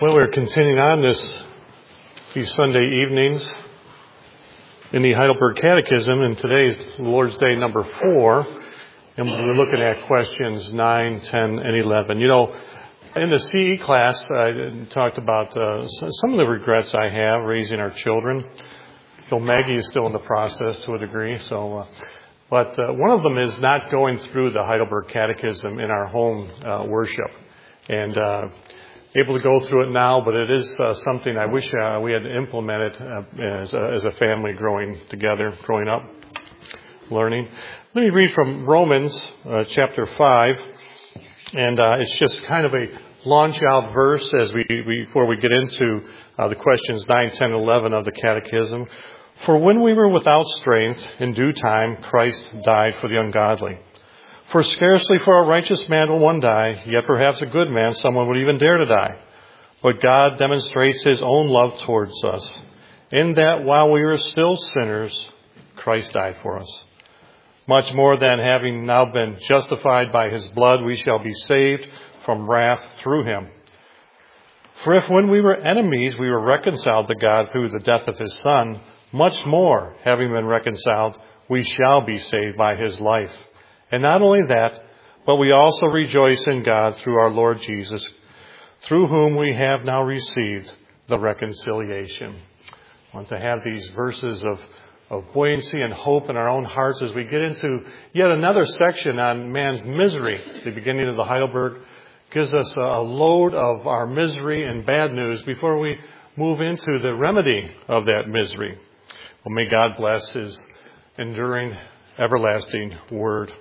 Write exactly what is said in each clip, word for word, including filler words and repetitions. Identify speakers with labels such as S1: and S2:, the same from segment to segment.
S1: Well, we're continuing on this these Sunday evenings in the Heidelberg Catechism, and today's Lord's Day number four, and we're looking at questions nine, ten, and eleven. You know, in the C E class, I talked about uh, some of the regrets I have raising our children. Though Maggie is still in the process to a degree, so. Uh, but uh, one of them is not going through the Heidelberg Catechism in our home uh, worship, and. Uh, able to go through it now, but it is uh, something I wish uh, we had implemented uh, as, a, as a family growing together, growing up, learning. Let me read from Romans uh, chapter five, and uh, it's just kind of a launch out verse as we before we get into uh, the questions nine, ten, eleven of the Catechism. For when we were without strength, in due time Christ died for the ungodly. For scarcely for a righteous man will one die, yet perhaps a good man someone would even dare to die. But God demonstrates his own love towards us, in that while we were still sinners, Christ died for us. Much more than having now been justified by his blood, we shall be saved from wrath through him. For if when we were enemies, we were reconciled to God through the death of his Son, much more, having been reconciled, we shall be saved by his life. And not only that, but we also rejoice in God through our Lord Jesus, through whom we have now received the reconciliation. I want to have these verses of, of buoyancy and hope in our own hearts as we get into yet another section on man's misery. The beginning of the Heidelberg gives us a load of our misery and bad news before we move into the remedy of that misery. Well, may God bless his enduring, everlasting word.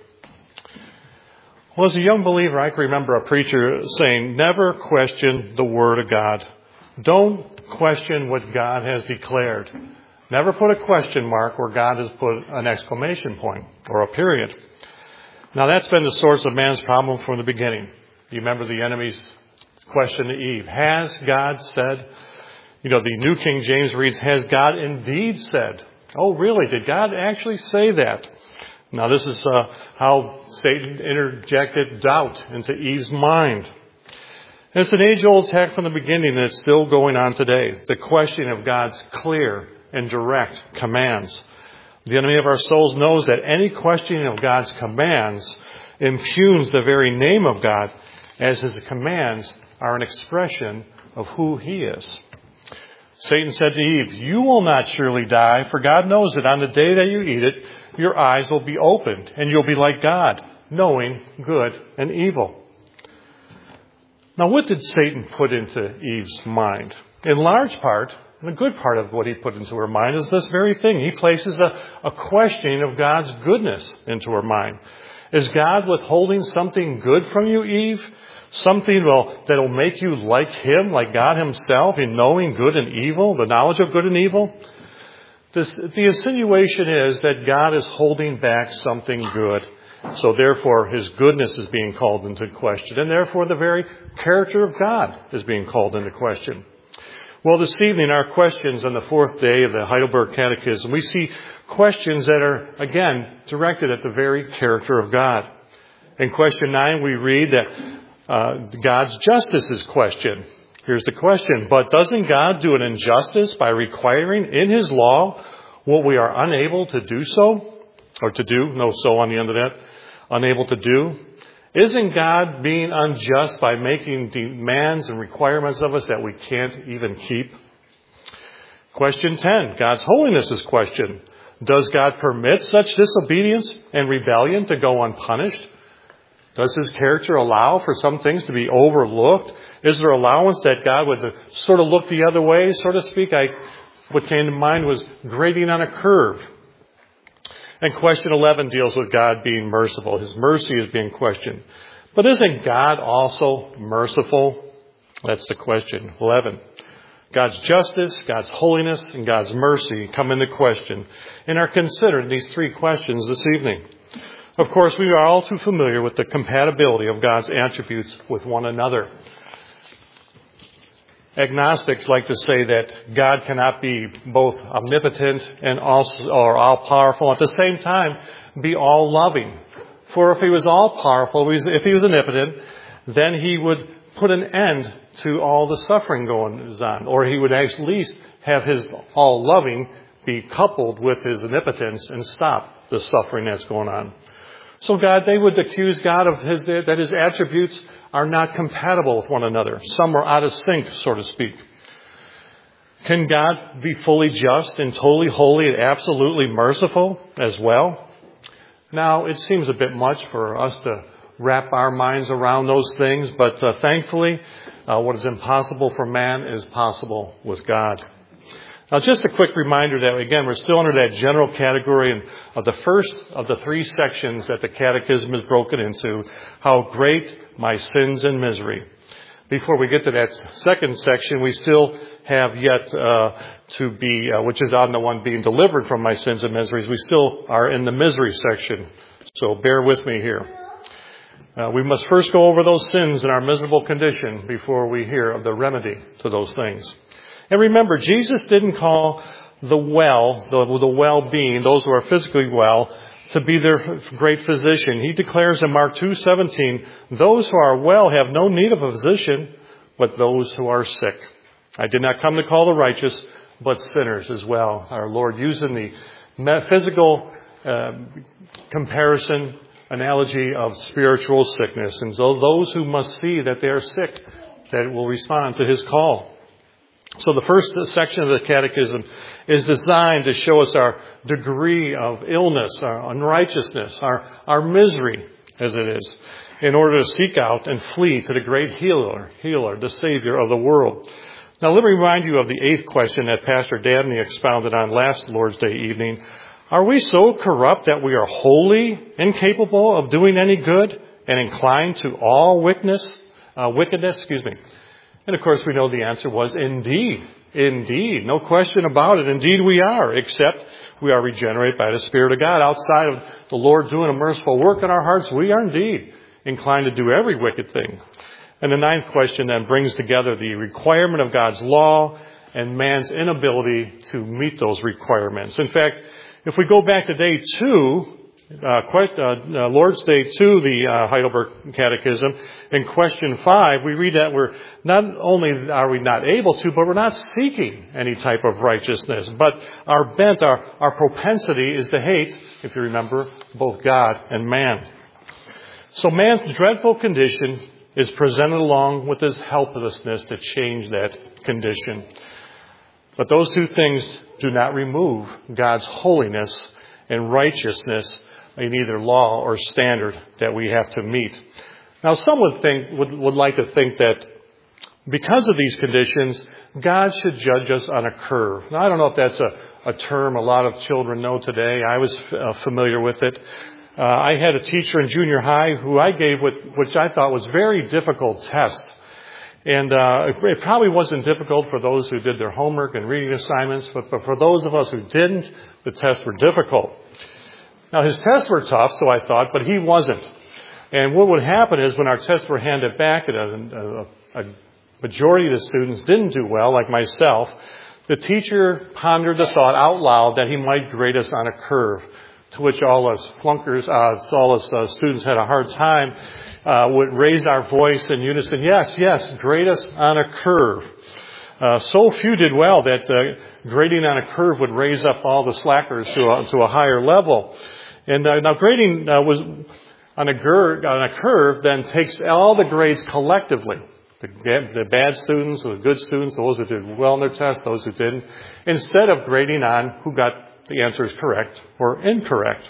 S1: Well, as a young believer, I can remember a preacher saying, never question the Word of God. Don't question what God has declared. Never put a question mark where God has put an exclamation point or a period. Now, that's been the source of man's problem from the beginning. You remember the enemy's question to Eve. Has God said? You know, the New King James reads, has God indeed said? Oh, really? Did God actually say that? Now, this is uh, how Satan interjected doubt into Eve's mind. And it's an age-old attack from the beginning, and it's still going on today. The question of God's clear and direct commands. The enemy of our souls knows that any questioning of God's commands impugns the very name of God, as his commands are an expression of who he is. Satan said to Eve, you will not surely die, for God knows that on the day that you eat it, your eyes will be opened, and you'll be like God, knowing good and evil. Now, what did Satan put into Eve's mind? In large part, and a good part of what he put into her mind is this very thing. He places a, a questioning of God's goodness into her mind. Is God withholding something good from you, Eve? Something well, that will make you like him, like God himself, in knowing good and evil, the knowledge of good and evil? This, the insinuation is that God is holding back something good. So therefore, his goodness is being called into question. And therefore, the very character of God is being called into question. Well, this evening, our questions on the fourth day of the Heidelberg Catechism, we see questions that are, again, directed at the very character of God. In question nine, we read that uh, God's justice is questioned. Here's the question, but doesn't God do an injustice by requiring in his law what we are unable to do so? Or to do, no so on the end of that, unable to do? Isn't God being unjust by making demands and requirements of us that we can't even keep? Question ten, God's holiness is questioned. Does God permit such disobedience and rebellion to go unpunished? Does his character allow for some things to be overlooked? Is there allowance that God would sort of look the other way, so to speak? I, what came to mind was grading on a curve. And question eleven deals with God being merciful. His mercy is being questioned. But isn't God also merciful? That's the question. eleven. God's justice, God's holiness, and God's mercy come into question and are considered in these three questions this evening. Of course, we are all too familiar with the compatibility of God's attributes with one another. Agnostics like to say that God cannot be both omnipotent and also, or all-powerful, at the same time be all-loving. For if he was all-powerful, if he was omnipotent, then he would put an end to all the suffering going on. Or he would at least have his all loving be coupled with his omnipotence and stop the suffering that's going on. So God, they would accuse God of his, that his attributes are not compatible with one another. Some are out of sync, so to speak. Can God be fully just and totally holy and absolutely merciful as well? Now, it seems a bit much for us to wrap our minds around those things, but uh, thankfully, uh, what is impossible for man is possible with God. Now, just a quick reminder that, again, we're still under that general category of the first of the three sections that the Catechism is broken into, how great my sins and misery. Before we get to that second section, we still have yet uh, to be, uh, which is on the one being delivered from my sins and miseries. We still are in the misery section, so bear with me here. Uh, we must first go over those sins and our miserable condition before we hear of the remedy to those things. And remember, Jesus didn't call the well, the, the well-being, those who are physically well, to be their great physician. He declares in Mark two seventeen, those who are well have no need of a physician, but those who are sick. I did not come to call the righteous, but sinners as well. Our Lord using the physical uh, comparison, analogy of spiritual sickness. And so those who must see that they are sick, that will respond to his call. So the first section of the Catechism is designed to show us our degree of illness, our unrighteousness, our, our misery, as it is, in order to seek out and flee to the great healer, healer, the Savior of the world. Now let me remind you of the eighth question that Pastor Dabney expounded on last Lord's Day evening. Are we so corrupt that we are wholly incapable of doing any good and inclined to all wickedness, uh, wickedness, excuse me? And of course we know the answer was indeed, indeed, no question about it. Indeed we are, except we are regenerated by the Spirit of God. Outside of the Lord doing a merciful work in our hearts, we are indeed inclined to do every wicked thing. And the ninth question then brings together the requirement of God's law and man's inability to meet those requirements. In fact, if we go back to day two, uh, quite, uh, uh, Lord's Day two, the uh, Heidelberg Catechism, in question five, we read that we're not only are we not able to, but we're not seeking any type of righteousness. But our bent, our, our propensity is to hate, if you remember, both God and man. So man's dreadful condition is presented along with his helplessness to change that condition. But those two things do not remove God's holiness and righteousness in either law or standard that we have to meet. Now, some would think would, would like to think that because of these conditions, God should judge us on a curve. Now, I don't know if that's a, a term a lot of children know today. I was uh, familiar with it. Uh, I had a teacher in junior high who I gave with, which I thought was very difficult test. And uh, it probably wasn't difficult for those who did their homework and reading assignments, but, but for those of us who didn't, the tests were difficult. Now, his tests were tough, so I thought, but he wasn't. And what would happen is when our tests were handed back and a, a, a majority of the students didn't do well, like myself, the teacher pondered the thought out loud that he might grade us on a curve, to which all us flunkers, uh, all us uh, students had a hard time, uh, would raise our voice in unison, yes, yes, grade us on a curve. Uh, so few did well that uh, grading on a curve would raise up all the slackers to a, to a higher level. And uh, now grading uh, was on a, gur- on a curve then takes all the grades collectively. The, the bad students, the good students, those who did well in their tests, those who didn't, instead of grading on who got the answers correct or incorrect.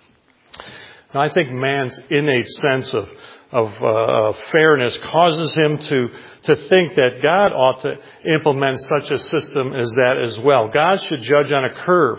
S1: Now, I think man's innate sense of of uh, fairness causes him to to think that God ought to implement such a system as that as well. God should judge on a curve.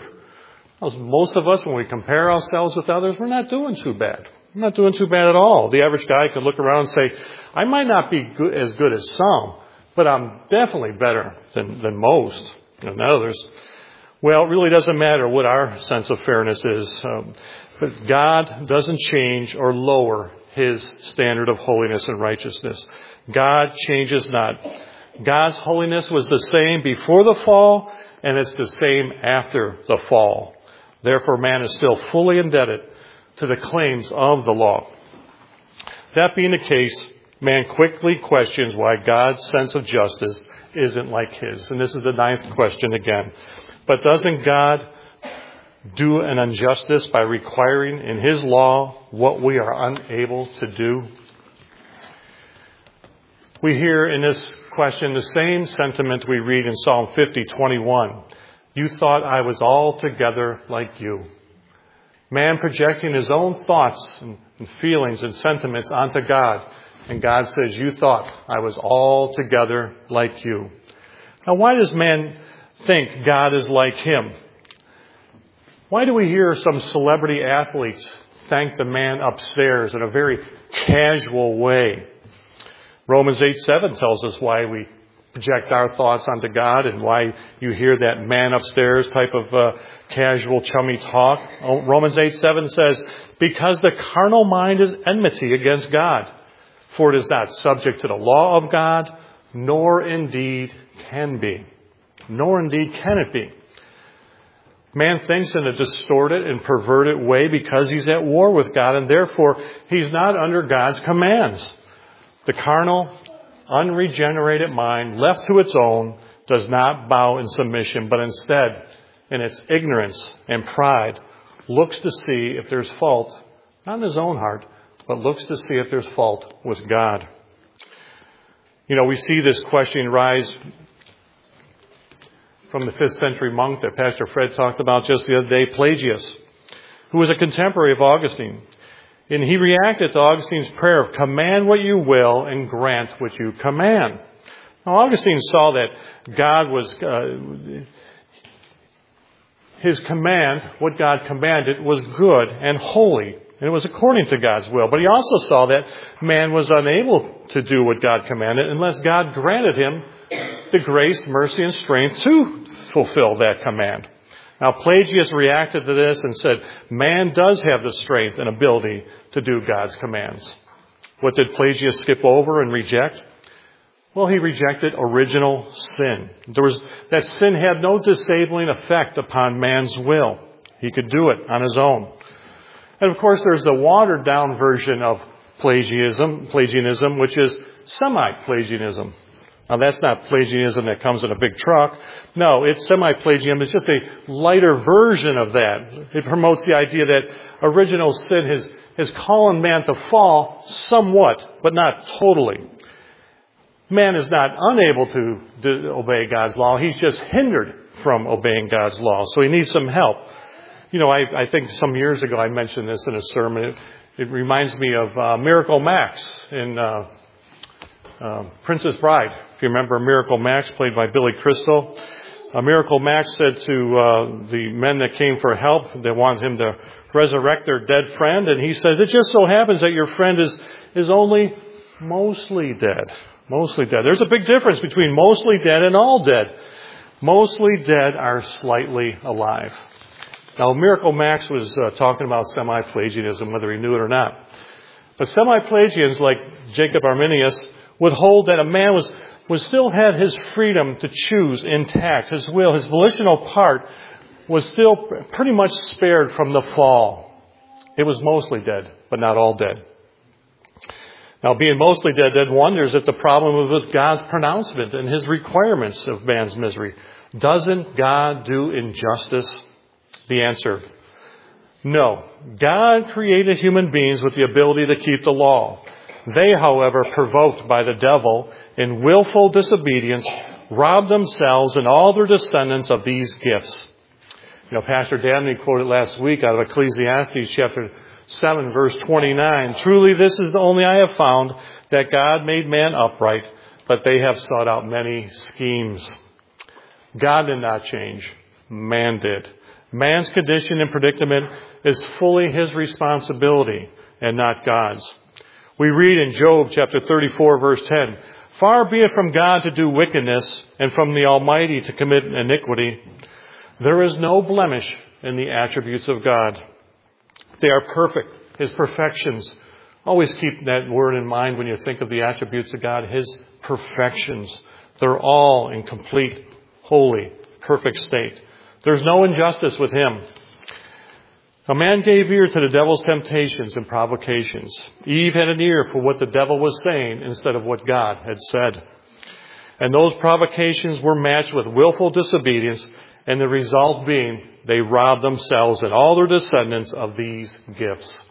S1: Most of us, when we compare ourselves with others, we're not doing too bad. We're not doing too bad at all. The average guy could look around and say, I might not be good, as good as some, but I'm definitely better than, than most and others. Well, it really doesn't matter what our sense of fairness is. Um, but God doesn't change or lower his standard of holiness and righteousness. God changes not. God's holiness was the same before the fall, and it's the same after the fall. Therefore, man is still fully indebted to the claims of the law. That being the case, man quickly questions why God's sense of justice isn't like his. And this is the ninth question again. But doesn't God do an injustice by requiring in his law what we are unable to do? We hear in this question the same sentiment we read in Psalm fifty twenty-one. You thought I was altogether like you. Man projecting his own thoughts and feelings and sentiments onto God. And God says, you thought I was altogether like you. Now, why does man think God is like him? Why do we hear some celebrity athletes thank the man upstairs in a very casual way? Romans eight seven tells us why we project our thoughts onto God and why you hear that man upstairs type of uh, casual, chummy talk. Romans eight seven says, because the carnal mind is enmity against God, for it is not subject to the law of God, nor indeed can be. Nor indeed can it be. Man thinks in a distorted and perverted way because he's at war with God, and therefore he's not under God's commands. The carnal, unregenerated mind, left to its own, does not bow in submission, but instead, in its ignorance and pride, looks to see if there's fault, not in his own heart, but looks to see if there's fault with God. You know, we see this question rise from the fifth century monk that Pastor Fred talked about just the other day, Pelagius, who was a contemporary of Augustine. And he reacted to Augustine's prayer of command what you will and grant what you command. Now, Augustine saw that God was, uh, his command, what God commanded, was good and holy. And it was according to God's will. But he also saw that man was unable to do what God commanded unless God granted him the grace, mercy, and strength to fulfill that command. Now, Pelagius reacted to this and said, man does have the strength and ability to do God's commands. What did Pelagius skip over and reject? Well, he rejected original sin. There was, that sin had no disabling effect upon man's will. He could do it on his own. And of course, there's the watered down version of Pelagianism, Pelagianism, which is semi-Pelagianism. Now, that's not Pelagianism that comes in a big truck. No, it's semi-Pelagianism. It's just a lighter version of that. It promotes the idea that original sin has, has caused man to fall somewhat, but not totally. Man is not unable to do, obey God's law. He's just hindered from obeying God's law. So he needs some help. You know, I, I think some years ago I mentioned this in a sermon. It, it reminds me of uh, Miracle Max in uh, uh, Princess Bride. If you remember Miracle Max, played by Billy Crystal. Uh, Miracle Max said to uh, the men that came for help, they want him to resurrect their dead friend. And he says, it just so happens that your friend is, is only mostly dead. Mostly dead. There's a big difference between mostly dead and all dead. Mostly dead are slightly alive. Now, Miracle Max was uh, talking about semi-Pelagianism, whether he knew it or not. But semi-Pelagians like Jacob Arminius would hold that a man was, was still had his freedom to choose intact. His will, his volitional part was still pretty much spared from the fall. It was mostly dead, but not all dead. Now, being mostly dead did wonders if the problem was with God's pronouncement and his requirements of man's misery. Doesn't God do injustice? The answer, no. God created human beings with the ability to keep the law. They, however, provoked by the devil in willful disobedience, robbed themselves and all their descendants of these gifts. You know, Pastor Dabney quoted last week out of Ecclesiastes chapter seven, verse twenty-nine. Truly, this is the only I have found, that God made man upright, but they have sought out many schemes. God did not change. Man did. Man's condition and predicament is fully his responsibility and not God's. We read in Job chapter thirty-four, verse ten, far be it from God to do wickedness and from the Almighty to commit iniquity. There is no blemish in the attributes of God. They are perfect. His perfections. Always keep that word in mind when you think of the attributes of God. His perfections. They're all in complete, holy, perfect state. There's no injustice with him. A man gave ear to the devil's temptations and provocations. Eve had an ear for what the devil was saying instead of what God had said. And those provocations were matched with willful disobedience, and the result being they robbed themselves and all their descendants of these gifts.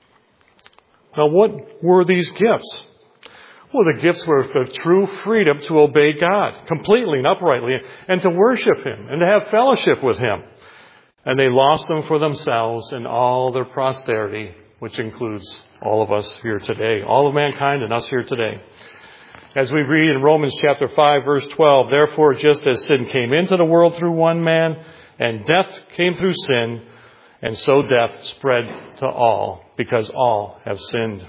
S1: Now, what were these gifts? Well, the gifts were the true freedom to obey God completely and uprightly and to worship Him and to have fellowship with Him. And they lost them for themselves and all their posterity, which includes all of us here today, all of mankind and us here today. As we read in Romans chapter five, verse twelve, therefore, just as sin came into the world through one man, and death came through sin, and so death spread to all, because all have sinned.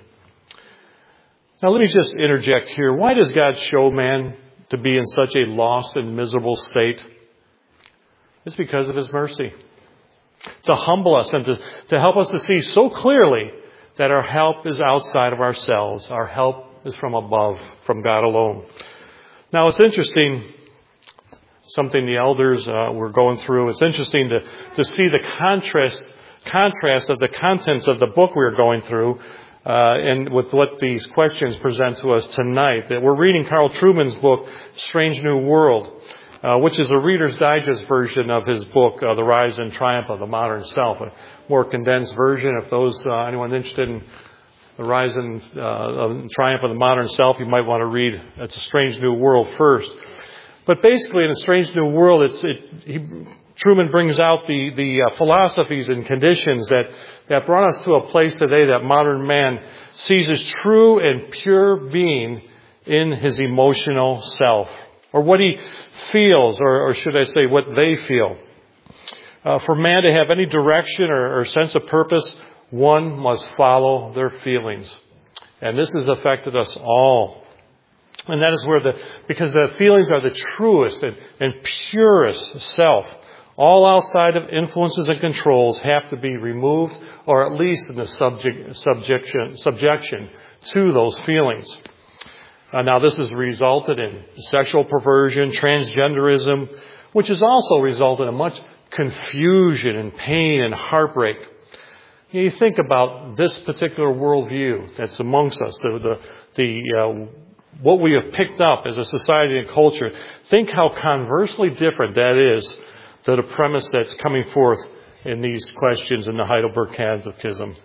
S1: Now, let me just interject here. Why does God show man to be in such a lost and miserable state? It's because of His mercy. To humble us and to, to help us to see so clearly that our help is outside of ourselves. Our help is from above, from God alone. Now, it's interesting, something the elders uh, were going through. It's interesting to, to see the contrast, contrast of the contents of the book we were going through uh, and with what these questions present to us tonight. That we're reading Carl Trueman's book, Strange New World, uh, which is a Reader's Digest version of his book, uh, The Rise and Triumph of the Modern Self, a more condensed version. If those uh, anyone interested in The Rise and uh, Triumph of the Modern Self, you might want to read It's a Strange New World first. But basically, in A Strange New World, it's, it, he, Trueman brings out the, the uh, philosophies and conditions that, that brought us to a place today that modern man sees as true and pure being in his emotional self, or what he feels, or, or should I say, what they feel. Uh, for man to have any direction or, or sense of purpose, one must follow their feelings. And this has affected us all. And that is where the, because the feelings are the truest and, and purest self. All outside of influences and controls have to be removed, or at least in the subject, subjection, subjection to those feelings. Uh, now, this has resulted in sexual perversion, transgenderism, which has also resulted in much confusion and pain and heartbreak. You think about this particular worldview that's amongst us, the the, the uh, what we have picked up as a society and culture. Think how conversely different that is to the premise that's coming forth in these questions in the Heidelberg Catechism.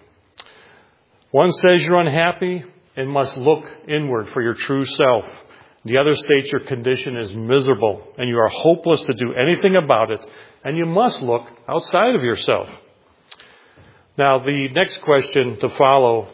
S1: One says you're unhappy and must look inward for your true self. The other states your condition is miserable and you are hopeless to do anything about it, and you must look outside of yourself. Now, the next question to follow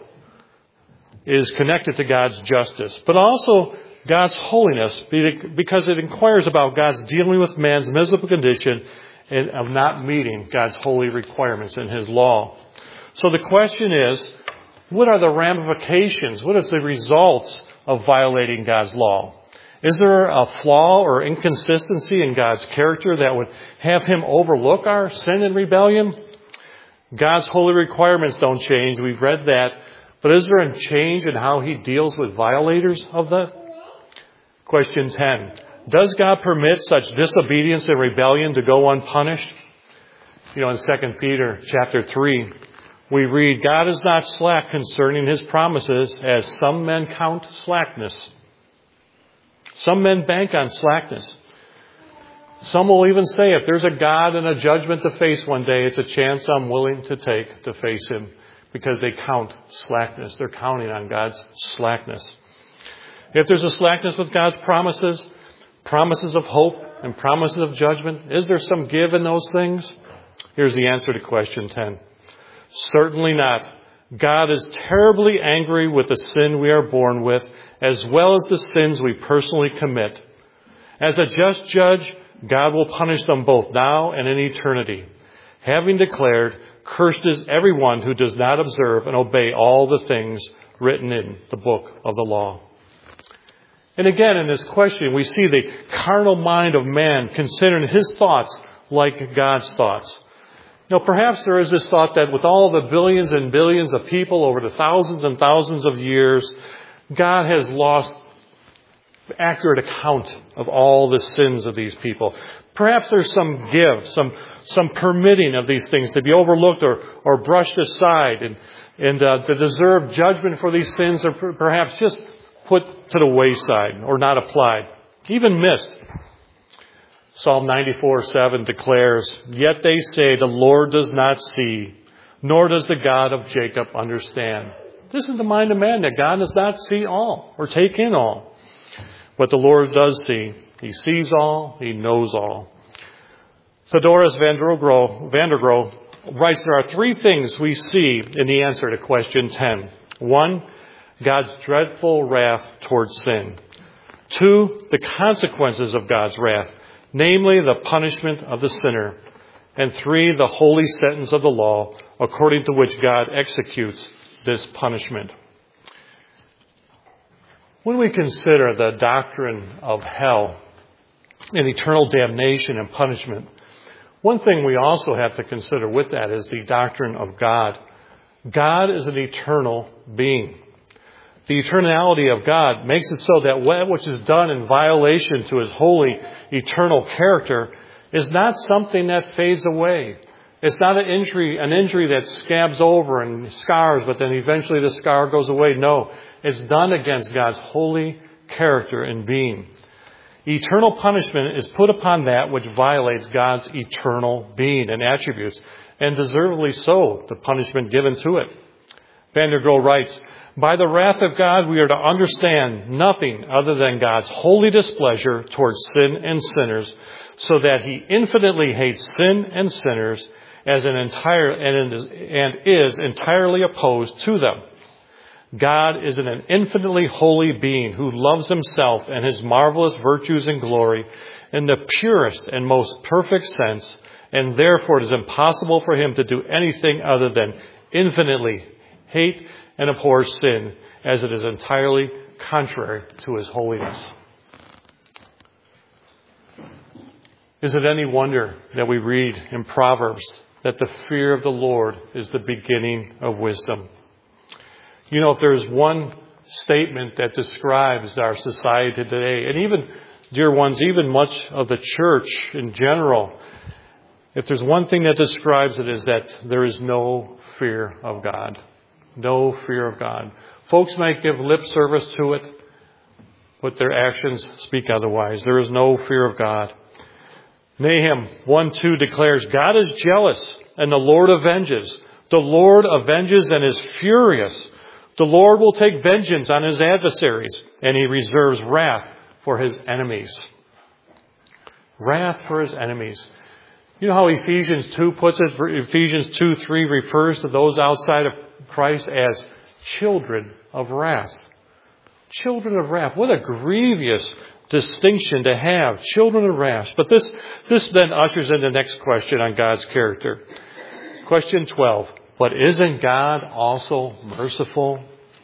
S1: is connected to God's justice, but also God's holiness, because it inquires about God's dealing with man's miserable condition and of not meeting God's holy requirements in His law. So the question is, what are the ramifications? What is the results of violating God's law? Is there a flaw or inconsistency in God's character that would have Him overlook our sin and rebellion? God's holy requirements don't change. We've read that. But is there a change in how He deals with violators of that? Question ten. Does God permit such disobedience and rebellion to go unpunished? You know, in Second Peter chapter three, we read, God is not slack concerning His promises, as some men count slackness. Some men bank on slackness. Some will even say, if there's a God and a judgment to face one day, it's a chance I'm willing to take to face Him, because they count slackness. They're counting on God's slackness. If there's a slackness with God's promises, promises of hope and promises of judgment, is there some give in those things? Here's the answer to question ten. Certainly not. God is terribly angry with the sin we are born with, as well as the sins we personally commit. As a just judge, God will punish them both now and in eternity, having declared, cursed is everyone who does not observe and obey all the things written in the book of the law. And again, in this question, we see the carnal mind of man considering his thoughts like God's thoughts. Now, perhaps there is this thought that with all the billions and billions of people over the thousands and thousands of years, God has lost accurate account of all the sins of these people. Perhaps there's some give, some some permitting of these things to be overlooked or, or brushed aside, and, and uh, the deserved judgment for these sins are perhaps just put to the wayside or not applied, even missed. Psalm ninety-four seven declares, "Yet they say the Lord does not see, nor does the God of Jacob understand." This is the mind of man, that God does not see all or take in all. But the Lord does see. He sees all. He knows all. Theodoros Vandergrohe writes there are three things we see in the answer to question ten. One, God's dreadful wrath towards sin. Two, the consequences of God's wrath, namely the punishment of the sinner. And three, the holy sentence of the law, according to which God executes this punishment. When we consider the doctrine of hell and eternal damnation and punishment, one thing we also have to consider with that is the doctrine of God. God is an eternal being. The eternality of God makes it so that what which is done in violation to His holy, eternal character is not something that fades away. It's not an injury, an injury that scabs over and scars, but then eventually the scar goes away. No, it's done against God's holy character and being. Eternal punishment is put upon that which violates God's eternal being and attributes, and deservedly so, the punishment given to it. Vandergrohe writes, "By the wrath of God, we are to understand nothing other than God's holy displeasure towards sin and sinners, so that He infinitely hates sin and sinners as an entire and is entirely opposed to them. God is an infinitely holy being who loves Himself and His marvelous virtues and glory in the purest and most perfect sense, and therefore it is impossible for Him to do anything other than infinitely hate and abhor sin, as it is entirely contrary to His holiness." Is it any wonder that we read in Proverbs that the fear of the Lord is the beginning of wisdom? You know, if there's one statement that describes our society today, and even, dear ones, even much of the church in general, if there's one thing that describes it, is that there is no fear of God. No fear of God. Folks might give lip service to it, but their actions speak otherwise. There is no fear of God. Nahum one two declares, "God is jealous, and the Lord avenges. The Lord avenges and is furious. The Lord will take vengeance on His adversaries, and He reserves wrath for His enemies." Wrath for His enemies. You know how Ephesians two puts it? Ephesians two three refers to those outside of Christ as children of wrath. Children of wrath. What a grievous distinction to have. Children of wrath. But this, this then ushers in the next question on God's character. Question twelve. But isn't God also merciful?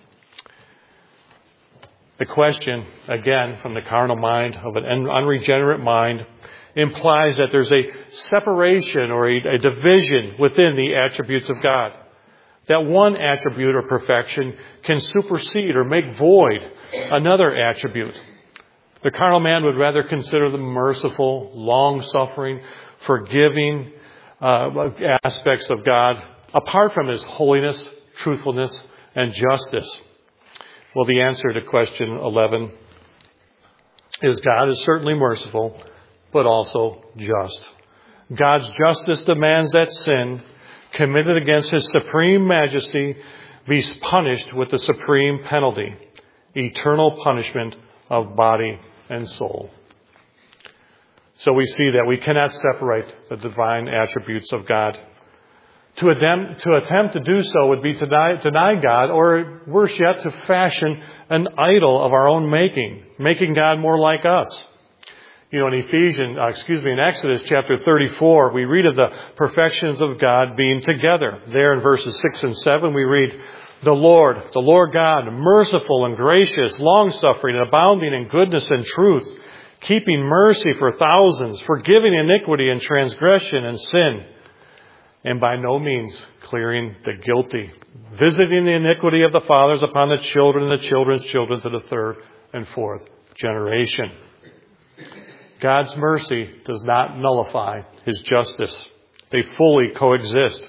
S1: The question, again, from the carnal mind of an unregenerate mind, implies that there's a separation or a, a division within the attributes of God. That one attribute or perfection can supersede or make void another attribute. The carnal man would rather consider the merciful, long-suffering, forgiving uh, aspects of God apart from His holiness, truthfulness, and justice. Well, the answer to question eleven is God is certainly merciful, but also just. God's justice demands that sin committed against His supreme majesty be punished with the supreme penalty, eternal punishment of body and soul. So we see that we cannot separate the divine attributes of God. To attempt, to attempt to do so would be to deny, deny God, or worse yet, to fashion an idol of our own making, making God more like us. You know, in Ephesians, uh, excuse me, in Exodus chapter thirty-four, we read of the perfections of God being together. There in verses six and seven, we read, "The Lord, the Lord God, merciful and gracious, long-suffering and abounding in goodness and truth, keeping mercy for thousands, forgiving iniquity and transgression and sin, and by no means clearing the guilty, visiting the iniquity of the fathers upon the children and the children's children to the third and fourth generation. God's mercy does not nullify His justice. They fully coexist.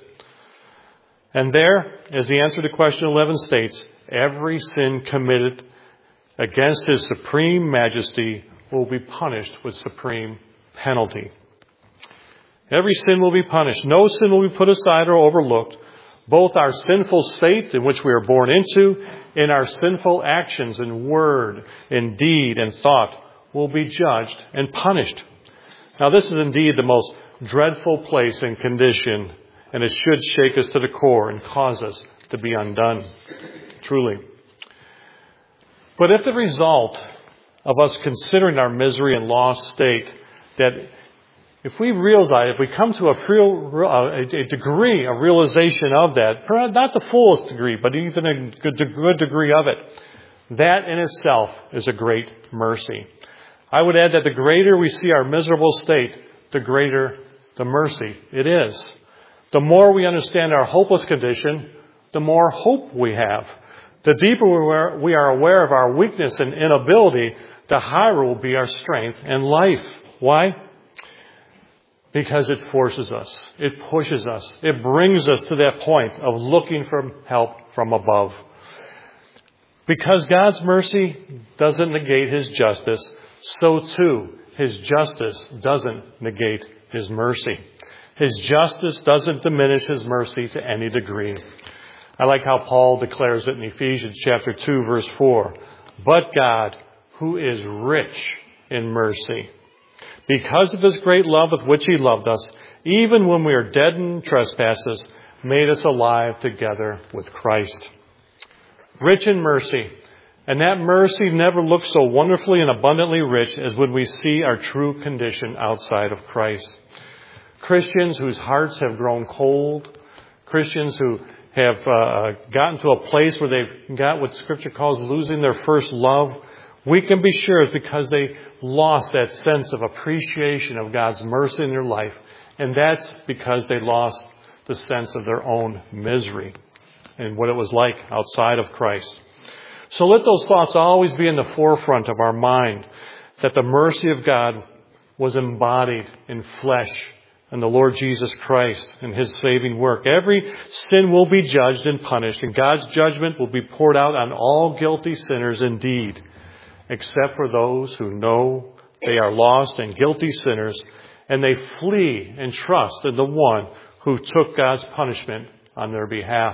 S1: And there, as the answer to question eleven states, every sin committed against His supreme majesty will be punished with supreme penalty. Every sin will be punished. No sin will be put aside or overlooked. Both our sinful state in which we are born into and our sinful actions in word, in deed, and thought will be judged and punished. Now, this is indeed the most dreadful place and condition, and it should shake us to the core and cause us to be undone, truly. But if the result of us considering our misery and lost state, that if we realize, if we come to a, real, a degree, a realization of that, not the fullest degree, but even a good, good degree of it, that in itself is a great mercy. I would add that the greater we see our miserable state, the greater the mercy it is. The more we understand our hopeless condition, the more hope we have. The deeper we are aware of our weakness and inability, the higher will be our strength and life. Why? Because it forces us. It pushes us. It brings us to that point of looking for help from above. Because God's mercy doesn't negate His justice, so too His justice doesn't negate His mercy. His justice doesn't diminish His mercy to any degree. I like how Paul declares it in Ephesians chapter two, verse four. But God, who is rich in mercy, because of His great love with which He loved us, even when we are dead in trespasses, made us alive together with Christ. Rich in mercy. And that mercy never looks so wonderfully and abundantly rich as when we see our true condition outside of Christ. Christians whose hearts have grown cold, Christians who have uh, gotten to a place where they've got what Scripture calls losing their first love, we can be sure it's because they lost that sense of appreciation of God's mercy in their life. And that's because they lost the sense of their own misery and what it was like outside of Christ. So let those thoughts always be in the forefront of our mind, that the mercy of God was embodied in flesh in the Lord Jesus Christ and His saving work. Every sin will be judged and punished, and God's judgment will be poured out on all guilty sinners indeed, except for those who know they are lost and guilty sinners, and they flee and trust in the one who took God's punishment on their behalf.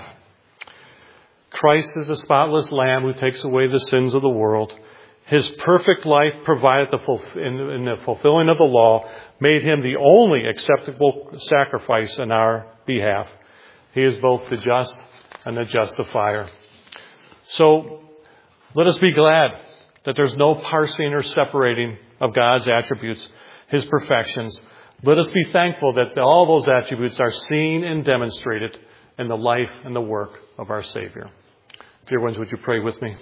S1: Christ is the spotless Lamb who takes away the sins of the world. His perfect life provided the fulf- in, in the fulfilling of the law made Him the only acceptable sacrifice on our behalf. He is both the just and the justifier. So let us be glad that there's no parsing or separating of God's attributes, His perfections. Let us be thankful that all those attributes are seen and demonstrated in the life and the work of our Savior. Dear ones, would you pray with me?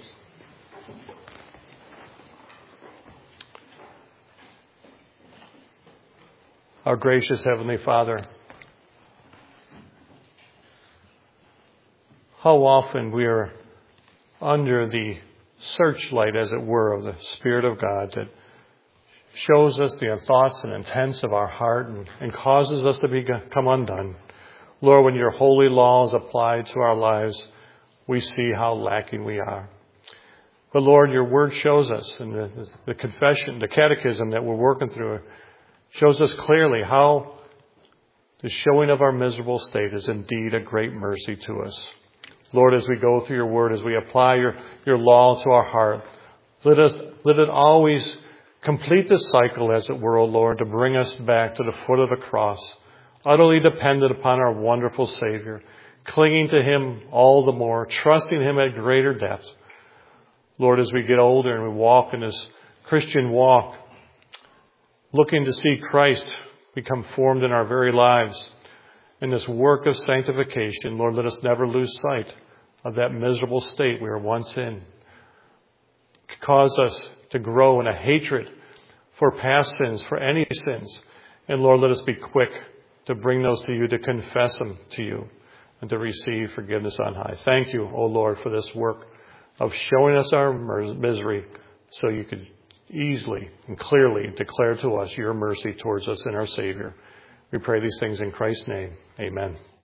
S1: Our gracious Heavenly Father, how often we are under the searchlight, as it were, of the Spirit of God that shows us the thoughts and intents of our heart and, and causes us to become undone. Lord, when your holy law is applied to our lives, we see how lacking we are. But Lord, your word shows us, and the, the confession, the catechism that we're working through, shows us clearly how the showing of our miserable state is indeed a great mercy to us. Lord, as we go through your word, as we apply your, your law to our heart, let us let it always complete the cycle, as it were, O Lord, to bring us back to the foot of the cross, utterly dependent upon our wonderful Savior, clinging to Him all the more, trusting Him at greater depths. Lord, as we get older and we walk in this Christian walk, looking to see Christ become formed in our very lives in this work of sanctification, Lord, let us never lose sight of that miserable state we were once in. Cause us to grow in a hatred for past sins, for any sins. And Lord, let us be quick to bring those to you, to confess them to you, and to receive forgiveness on high. Thank you, O Lord, for this work of showing us our misery so you could easily and clearly declare to us your mercy towards us and our Savior. We pray these things in Christ's name. Amen.